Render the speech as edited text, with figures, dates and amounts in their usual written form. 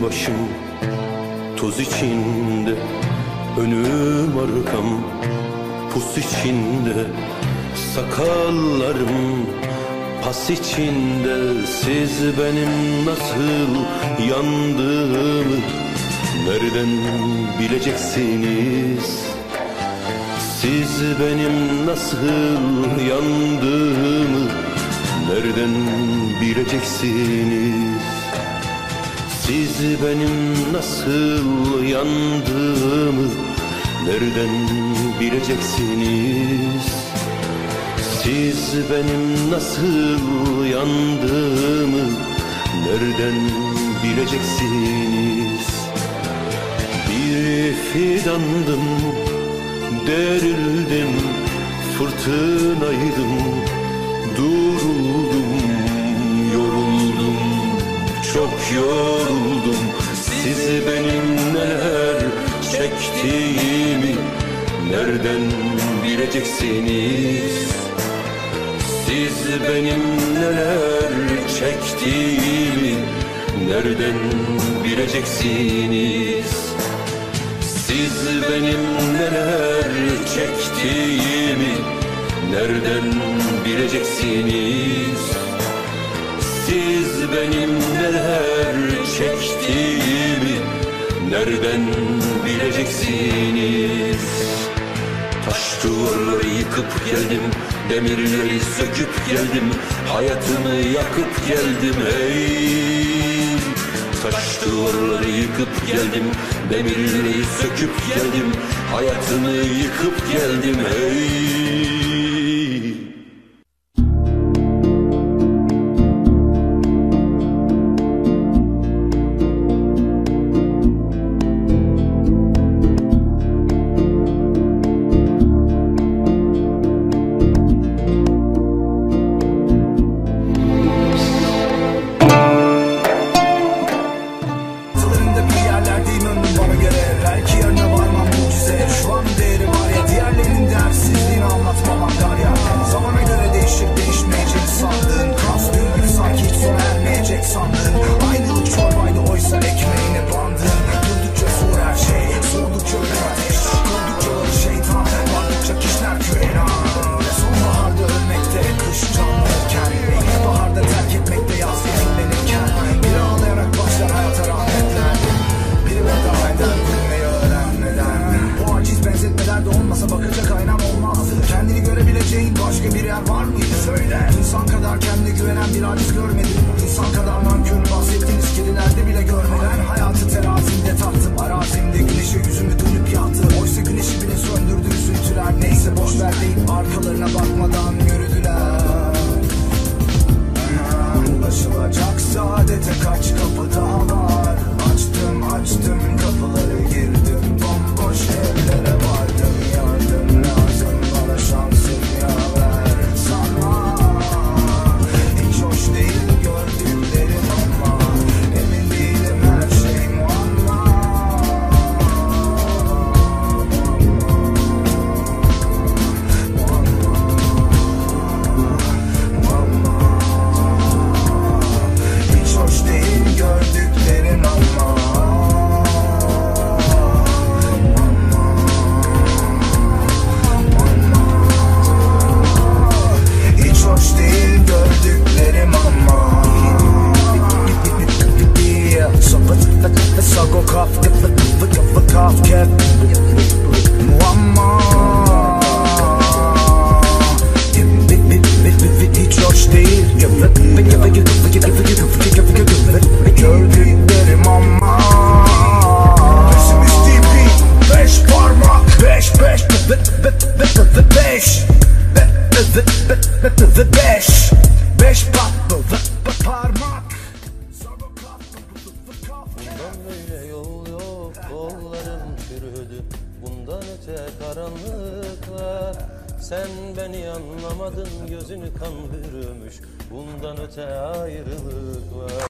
başım toz içinde, önüm arkam pus içinde, sakallarım pas içinde. Siz benim nasıl yandığımı nereden bileceksiniz? Siz benim nasıl yandığımı nereden bileceksiniz? Siz benim nasıl yandığımı nereden bileceksiniz? Siz benim nasıl yandığımı nereden bileceksiniz? Bir fidandım, derildim, fırtınaydım, duruldum, yoruldum, çok yoruldum. Siz benim neler çektiğimi nereden bileceksiniz? Siz benim neler çektiğimi nereden bileceksiniz? Siz benim neler çektiğimi nereden bileceksiniz? Siz benim neler çektiğimi nereden bileceksiniz? Taş duvarları yıkıp geldim, demirleri söküp geldim, hayatımı yakıp geldim hey. Taş duvarları yıkıp geldim, demirleri söküp geldim, hayatımı yıkıp geldim hey. Başka bir yer var mıydı söyle? İnsan kadar kendine güvenen bir aciz görmedim. İnsan kadar nankör bahsettiğiniz kedilerde bile görmeden hayatı terazimde taktım. Arazimde güneşe yüzümü dönüp yattım. Oysa güneşi bile söndürdü üzüntüler. Neyse boşver deyip arkalarına bakmadan yürüdüler. Ulaşılacak saadete kaç kapı daha var? Açtım kapıları, girdim bomboş evlere vardım. Yardım lazım bana, şansım yaver sana. Hiç hoş değil gördüklerim ama emin değilim, her şey muamma. Hiç hoş değil gördüklerim ama hoş değil gördüklerim ama Sago kaf kef muamma. Hiç hoş değil gördüklerim ama. Pessimist DP 5 parmak 5 parmak. Bundan böyle yol yok, kollarım çürüdü. Bundan öte karanlıklar. Sen beni anlamadın, gözünü kan bürümüş. Bundan öte ayrılık var.